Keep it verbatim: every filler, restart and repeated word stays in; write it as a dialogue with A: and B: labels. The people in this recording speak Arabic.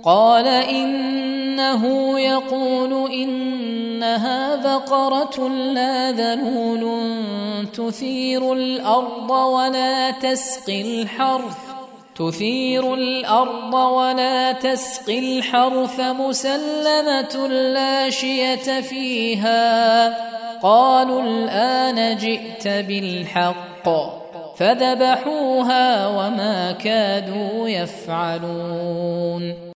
A: قال إنه يقول إنها بقرة لا ذلول تثير الأرض ولا تسقي الحرث تثير الأرض ولا تسقي الحرث مسلمة لا شية فيها. قالوا الآن جئت بالحق فذبحوها وما كادوا يفعلون.